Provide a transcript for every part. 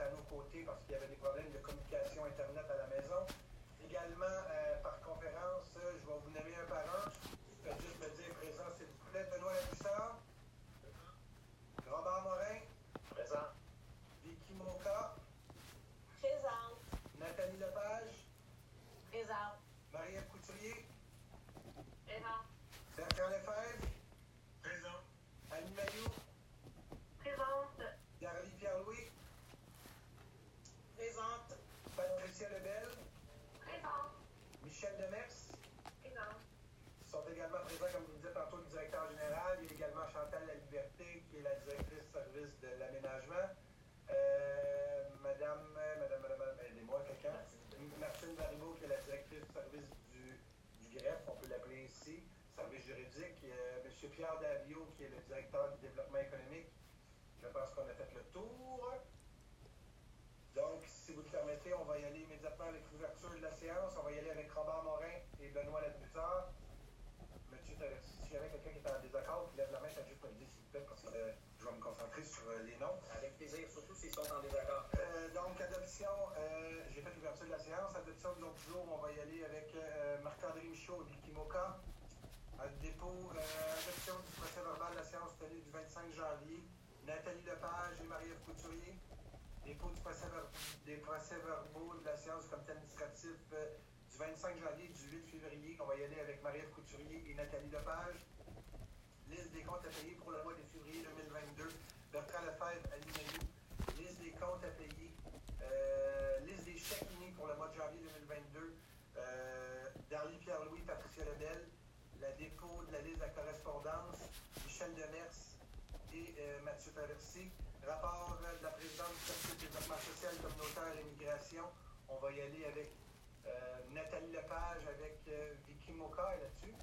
à nos côtés parce qu'il y avait des problèmes de communication Internet à la maison. Également, par conférence, je vais vous nommer un par un. Faites juste me dire présent, s'il vous plaît. Benoît Labussard. Robert Morin. Présent. Vicky Monca. Présente. Nathalie Lepage. Présente. Marie-Ève Couturier. Présente. Bertrand Lefebvre. Présent. Annie Mailloux. Présente. Darly Pierre-Louis. Présente. Patricia Lebel. Présente. Michel Demers. Présente. Sont également présents, comme je vous disais tantôt, le directeur général. Il y a également Chantal Laliberté, qui est la directrice service de l'aménagement. Aidez-moi, quelqu'un. Martine Baribeau, qui est la directrice service du greffe, on peut l'appeler ici, service juridique. M. Pierre Davio, qui est le directeur du développement économique. Je pense qu'on a fait le tour. Donc, si vous le permettez, on va y aller immédiatement avec l'ouverture de la séance. On va y aller avec Robert Morin et Benoît Labussard. Monsieur Taversi, s'il y avait quelqu'un qui est en désaccord, qui lève la main, faites juste me le dire, s'il vous plaît, parce que je vais me concentrer sur les noms. Avec plaisir, surtout s'ils sont en désaccord. Donc, adoption, j'ai fait l'ouverture de la séance. Adoption de l'autre jour, on va y aller avec Marc-André Michaud et Vicky Moka. Dépôt, adoption du procès verbal de la séance tenue du 25 janvier. Nathalie Lepage et Marie-Ève Couturier. Dépôt des procès verbaux de la séance du comité administratif du 25 janvier et du 8 février. On va y aller avec Marie-Ève Couturier et Nathalie Lepage. Liste des comptes à payer pour le mois de février 2022. Bertrand Lefebvre, Annie Mailloux. Liste des comptes à payer. Liste des chèques unis pour le mois de janvier 2022. Darly Pierre-Louis, Patricia Lebel. La dépôt de la liste de la correspondance. Michel Demers et Mathieu Taversi. Rapport de la présidente du comité de développement social, communautaire et immigration. On va y aller avec Nathalie Lepage, avec Vicky Moka, est là-dessus?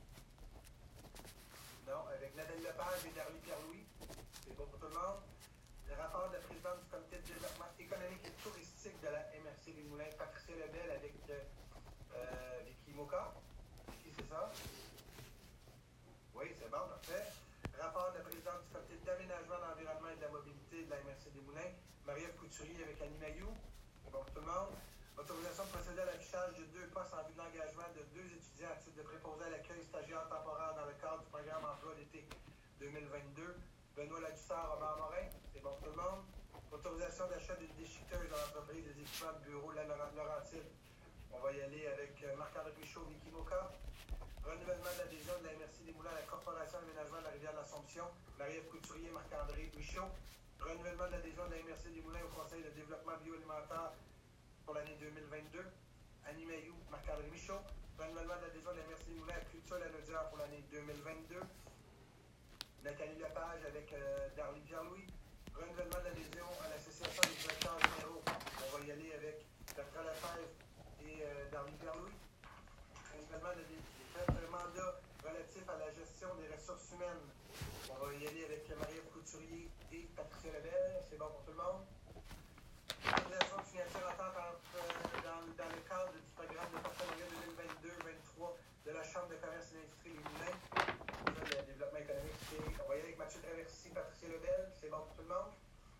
Non, avec Nathalie Lepage et Darly Pierre-Louis. C'est bon pour tout le monde. Le rapport de la présidente du comité de développement économique et touristique de la MRC des Moulins, Patricia Lebel, avec Vicky Moka. Vicky, c'est ça? Oui, c'est bon, parfait. Rapport de la présidente du comité d'aménagement, d'environnement et de la mobilité de la MRC des Moulins, Marie-Ève Couturier avec Annie Mailloux. C'est bon pour tout le monde. Autorisation de procéder à l'affichage de 2 postes en vue de l'engagement de 2 étudiants à titre de préposé à l'accueil stagiaire temporaire dans le cadre du programme emploi d'été 2022. Benoît Labussard, Robert Morin. C'est bon pour tout le monde. Autorisation d'achat d'une déchiqueteuse dans l'entreprise des équipements de bureau La Laurentide. On va y aller avec Marc-André Michaud, Vicky Moka. Renouvellement de l'adhésion de la MRC des Moulins à la Corporation d'aménagement de la rivière de l'Assomption, Marie-Ève Couturier, Marc-André Michaud. Renouvellement de l'adhésion de la MRC des Moulins au Conseil de développement bioalimentaire pour l'année 2022, Annie Mailloux, Marc-André Michaud. Renouvellement de l'adhésion de la MRC des Moulins à Culture La Naudière pour l'année 2022, Nathalie Lepage avec Darly Pierre-Louis. Renouvellement de l'adhésion à l'Association des directeurs généraux. On va y aller avec Bertrand Lefebvre et Darly Pierre-Louis. Renouvellement de mandat relatif à la gestion des ressources humaines. On va y aller avec Marie-Ève Couturier et Patricia Lebel. C'est bon pour tout le monde. Organisation de signature entente dans le cadre du programme de partenariat 2022-2023 de la Chambre de commerce et d'industrie des Moulins. Le développement économique, on va y aller avec Mathieu Traversy, Patricia Lebel. C'est bon pour tout le monde.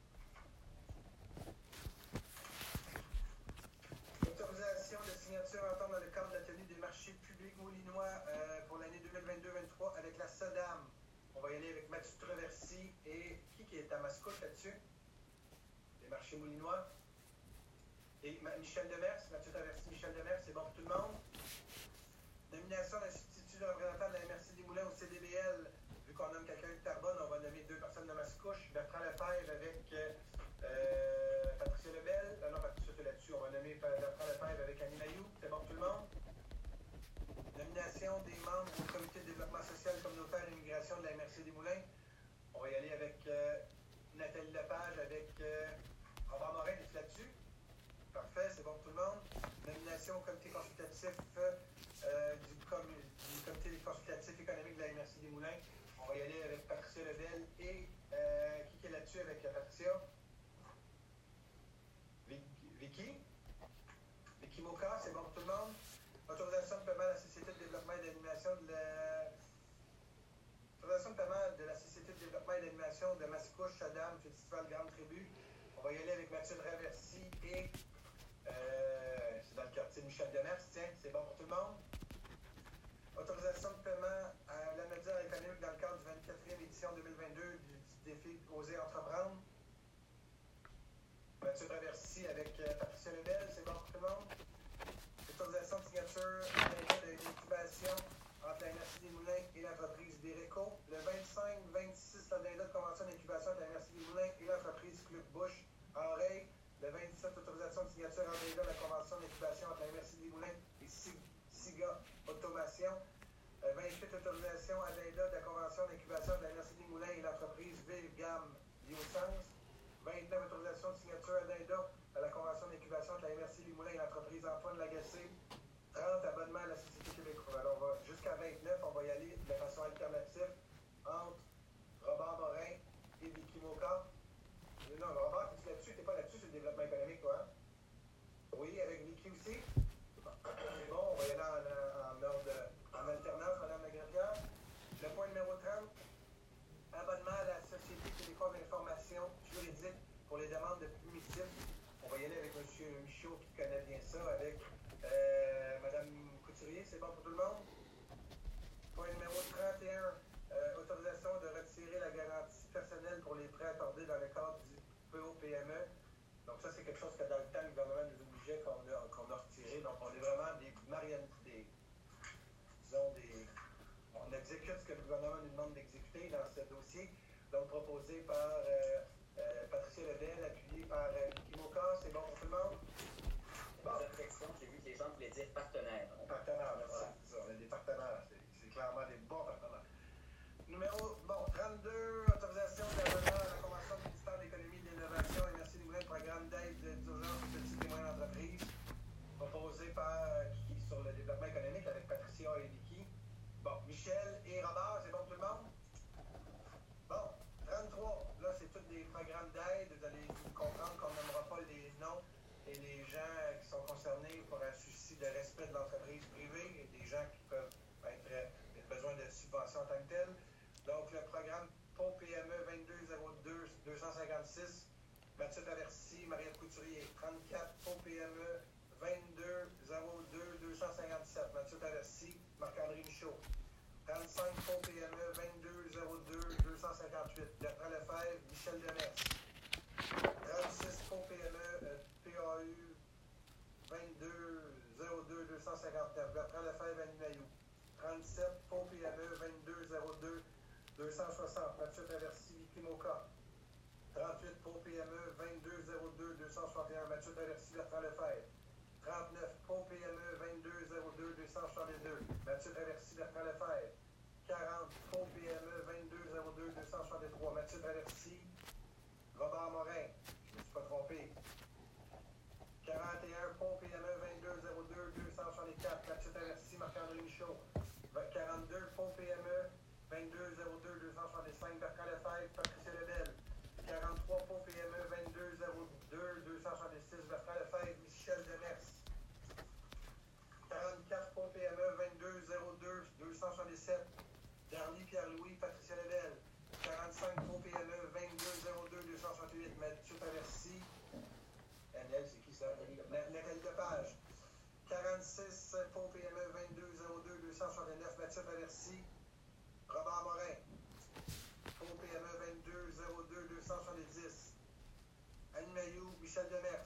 Autorisation de signature entente dans le cadre de la tenue des marchés publics moulinois pour l'année 2022-2023 avec la SODAM. On va y aller avec Mathieu Traversy et qui est à Mascouche là-dessus? Les marchés moulinois. Et Michel Demers, Mathieu Traversy, Michel Demers, c'est bon pour tout le monde. Nomination d'un substitut de représentant de la MRC des Moulins au CDBL. Vu qu'on nomme quelqu'un de Terrebonne, on va nommer 2 personnes de Mascouche. Bertrand Lefebvre avec Patricia Lebel. Non, Patricia, c'est là-dessus. On va nommer Bertrand Lefebvre avec Annie Mailloux. C'est bon pour tout le monde. Nomination des membres du comité de développement social, communautaire et immigration de la MRC des Moulins. On va y aller avec Nathalie Lepage, avec Robert Morin, est là-dessus. Parfait, c'est bon pour tout le monde. Nomination au comité consultatif du comité consultatif économique de la MRC des Moulins. On va y aller avec Patricia Lebel et qui est là-dessus avec Patricia? Vicky? Vicky Moka, c'est bon pour tout le monde. Autorisation de paiement à la Société de développement et d'animation de la... Autorisation de paiement de la Société de développement et d'animation de Mascouche, Chadam, Festival Grande Tribu. On va y aller avec Mathilde Raversi et c'est dans le quartier Michel Demers. Tiens, c'est bon pour tout le monde? Autorisation de paiement à la média économique dans le cadre du 24e édition 2022 du défi Oser entreprendre. Mathilde Raversi avec Patricia Lebel, c'est bon pour tout le monde? Autorisation de signature d'incubation entre la MRC des Moulins et l'entreprise Béréco. Le 25-26, l'agenda de convention d'incubation entre la MRC des Moulins et l'entreprise Club Bush à Oreille. Le 27, autorisation de signature agenda de la convention d'incubation entre la MRC des Moulins et SIGA Automation. 28, autorisation agenda de la convention d'incubation entre la MRC des Moulins et l'entreprise Vilgam Biosciences. 29, autorisation de signature agenda à la convention d'incubation entre la MRC des Moulins et l'entreprise Antoine Lagacé. 30, abonnement à la Société québécoise. Alors, jusqu'à 29, on va y aller de façon alternative entre Robert Morin et Vicky Moka. Non, Robert, tu es là-dessus? Tu n'es pas là-dessus sur le développement économique, toi? Hein? Oui, avec Vicky aussi? C'est bon, on va y aller en ordre, en alternance, Mme Lagratière. Le point numéro 30, abonnement à la Société québécoise d'information juridique pour les demandes de plumitifs. On va y aller avec M. Michaud qui connaît bien ça, avec Mme Couturier, c'est bon pour tout le monde? Point numéro 31, autorisation de retirer la garantie personnelle pour les prêts accordés dans le cadre du PO-PME. Donc ça, c'est quelque chose que dans le temps, le gouvernement nous obligeait qu'on a retiré. Donc on est vraiment des marionnettes, on exécute ce que le gouvernement nous demande d'exécuter dans ce dossier. Donc proposé par Patricia Lebel, appuyé par Vicky Moka, c'est bon pour tout le monde? Bon. Réflexion, j'ai vu que les gens voulaient dire partenaires. Partenaires, merci. Ouais. C'est ça, on est des partenaires. C'est clairement des bons partenaires. Numéro 32, autorisation d'abonnement à la Convention du ministère de l'Économie et de l'Innovation et merci du programme d'aide d'urgence aux petites et moyennes entreprises, proposé par Kiki sur le développement économique avec Patricia et Vicky. Bon, Michel et Robert, c'est bon pour tout le monde? Bon, 33, là, c'est tous des programmes d'aide. Vous allez comprendre qu'on n'aimera pas les noms et les gens qui sont concernés pour un souci de respect de l'entreprise privée et des gens qui peuvent avoir besoin de subventions en tant que telles. Donc, le programme PO-PME 2202-256, Mathieu Traversy, Mariette Couturier. 34, PO-PME 2202-257, Mathieu Traversy, Marc-André Michaud. 35, PO-PME 2202-258, Bertrand Lefebvre, Michel Demers. 36, PO-PME PAU 2202-259, Bertrand Lefebvre, Annie Mailloux. 37, PO-PME 2202-260, Mathieu Traversy, Vicky Moka. 38, PO-PME 2202-261, Mathieu Traversy, Bertrand Lefebvre. 39, PO-PME 2202-262, Mathieu Traversy, Bertrand Lefebvre. 40, PO-PME 2202-263, Mathieu Traversy, Robert Morin. Je ne me suis pas trompé. 41, PO-PME 2202-264, Mathieu Traversy, Marc-André Michaud. 42, PO-PME 2202-265, Bertrand Lefebvre, Patricia Lebel. 43, PO-PME 2202-266, Bertrand Lefebvre, Michel Demers. 44, PO-PME 2202-267, Darly Pierre-Louis, Patricia Lebel. 45, PO-PME 2202-268, Mathieu Traversy. NL, c'est qui ça? Nathalie Lepage. 46, PO-PME 2202-269, Mathieu Traversy, Robert Morin. PO-PME 2202-270, Annie Mailloux, Michel Demers.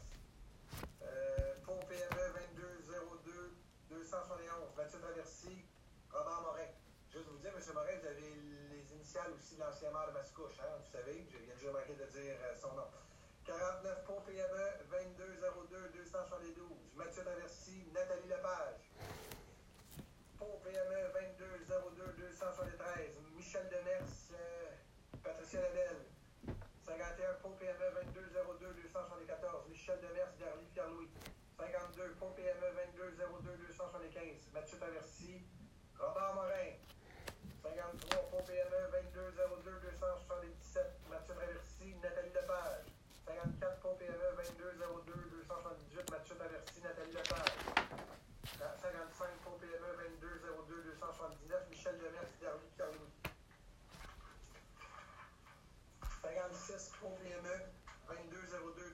PO-PME 2202-271, Mathieu Traversy, Robert Morin. Juste vous dire, M. Morin, vous avez les initiales aussi de l'ancien maire de Mascouche, hein? Vous savez, je viens déjà manqué de dire son nom. 49, PO-PME 2202-272, Mathieu Traversy, Nathalie Lepage. PO-PME 2202-273, Michel Demers, Patricia Lebel. 51, PO-PME 2202-274, Michel Demers, Darly Pierre-Louis. 52, PO-PME 2202-275, Mathieu Traversy, Robert Morin. 53, PO-PME 2202-277, Mathieu Traversy, Nathalie Lepage. 54, PO-PME 2202-278, Mathieu Traversy, Nathalie Lepage. 55, PO-PME 2202-279, Michel Demers, Darly Pierre-Louis. 56, PO-PME 2202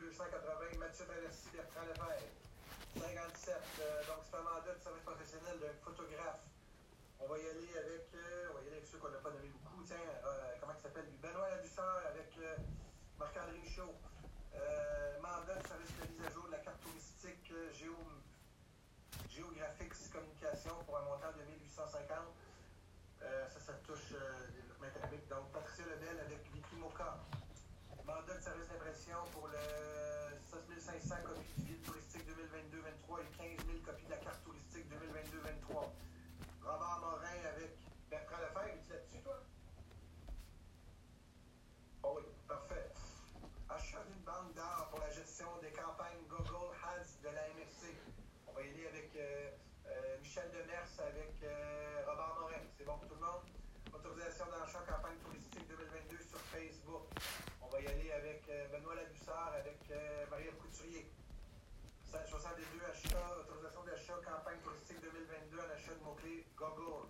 37 investis Bertrand Lefebvre. 57, donc c'est un mandat de service professionnel d'un photographe. On va y aller avec ceux qu'on n'a pas nommé beaucoup. Tiens, comment il s'appelle lui? Benoît Ladusseur avec Marc-André Michaud. Mandat de service de mise à jour de la carte touristique géographique communication pour un montant de 1850. Ça touche le développement économique. Donc, Patricia Lebel avec Vicky Moka. Mandat de service d'impression pour le 6500 copies du guide touristique 2022-23 et 15 000 copies de la carte touristique 2022-23. Robert Morin avec Bertrand Lefebvre. Es-tu là-dessus, toi? Oh oui, parfait. Achat d'une banque d'art pour la gestion des campagnes Google Ads de la MRC. On va y aller avec Michel Demers avec Robert Morin. C'est bon pour tout le monde? Autorisation d'achat campagne touristique 2022 sur Facebook. On va y aller avec Benoît Ladussard avec Marie-Ève Couturier. 62 achats, autorisation d'achat campagne touristique 2022 en achat de mots-clés Google.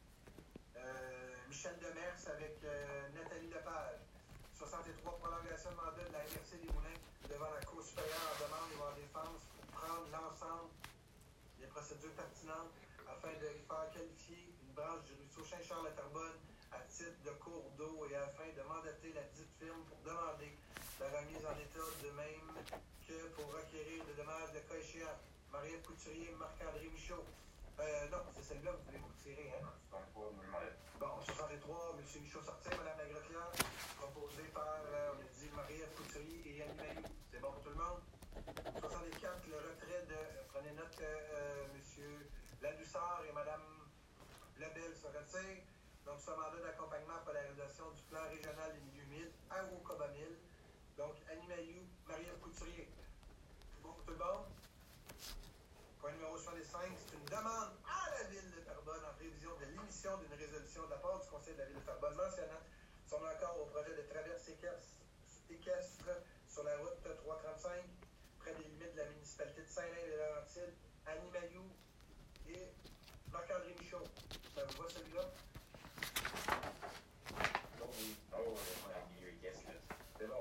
Michel Demers avec Nathalie Lepage. 63 prolongation de mandat de la MRC des Moulins devant la Cour supérieure en demande et en défense pour prendre l'ensemble des procédures pertinentes afin de faire qualifier une branche du ruisseau Saint-Charles à Terrebonne à titre de cours d'eau et afin de mandater la dite firme pour demander la remise en état de même que pour requérir des dommages de cas échéant. Marie-Ève Couturier, Marc-André Michaud. Non, c'est celle-là que vous voulez vous tirer, hein? Bon, 63, M. Michaud sorti, Mme Lagreffière, proposé par, on a dit, Marie-Ève Couturier et Annie Mailloux. C'est bon pour tout le monde? 64, le retrait de, prenez note que M. Ladussard et Mme Lebel se retirent. Donc, ce mandat d'accompagnement pour la réalisation du plan régional des milieux humides à Roucobamille. Donc, Annie Mailloux, Marie-Ève Couturier. C'est bon pour tout le monde? Point numéro 65, c'est une demande à la Ville de Terrebonne en prévision de l'émission d'une résolution de la part du Conseil de la Ville de Terrebonne mentionnant son accord au projet de traverse équestre sur la route 335 près des limites de la municipalité de Saint-Lin-les-Laurentides. Annie Mailloux et Marc-André Michaud. Ça vous va celui-là? C'est bon.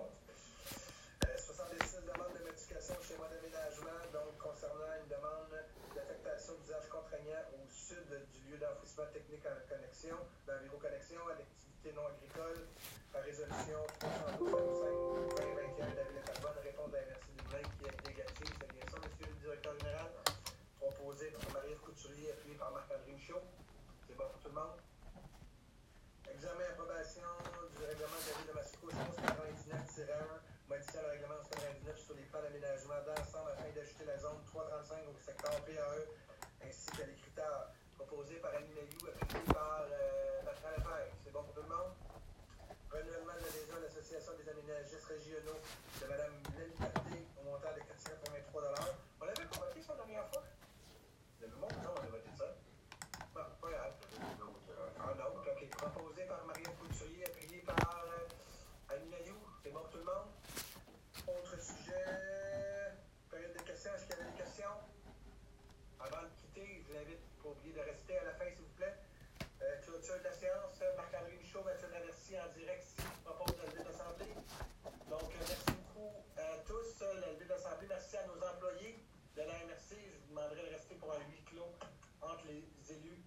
66 demandes de modification chez moi d'aménagement, donc concernant une demande d'affectation d'usage contraignant au sud du lieu d'enfouissement technique en connexion, d'enviroconnexion à l'activité non agricole, par résolution 312-2021 de la Ville de Terrebonne, répondre à la MRC du Moulin qui est négative. C'est bien ça, monsieur le directeur général? Proposé par Marie-Ève Couturier, appuyé par Marc-André Michaud. C'est bon pour tout le monde? Examen et approbation du règlement de la Ville de Mascouche 1199-1, modifiant le règlement 99 sur les plans d'aménagement d'ensemble afin d'ajouter la zone 335 au secteur PAE, ainsi que les critères proposés par Annie Mailloux, appuyés par Bertrand Lefebvre. C'est bon pour tout le monde? Renouvellement de l'adhésion à l'Association des aménagistes régionaux de Mme Laliberté au montant de 483 $. On l'avait pas voté ça la dernière fois? Le monde, non, on a voté ça. Bon, pas grave. En autre, ok. Proposé par Marie-Ève Couturier, appuyé par Annie Mailloux. C'est bon pour tout le monde? Autre sujet, période de questions. Est-ce qu'il y avait des questions? Avant de quitter, je vous invite, pour oublier de rester à la fin, s'il vous plaît. Clôture de la séance. Marc-André Michaud, Mathieu Laversi en direct ici, propose la levée d'assemblée. Donc, merci beaucoup à tous. La levée d'assemblée, merci à nos employés de la MRC. Je vous demanderai de rester pour un huis clos entre les élus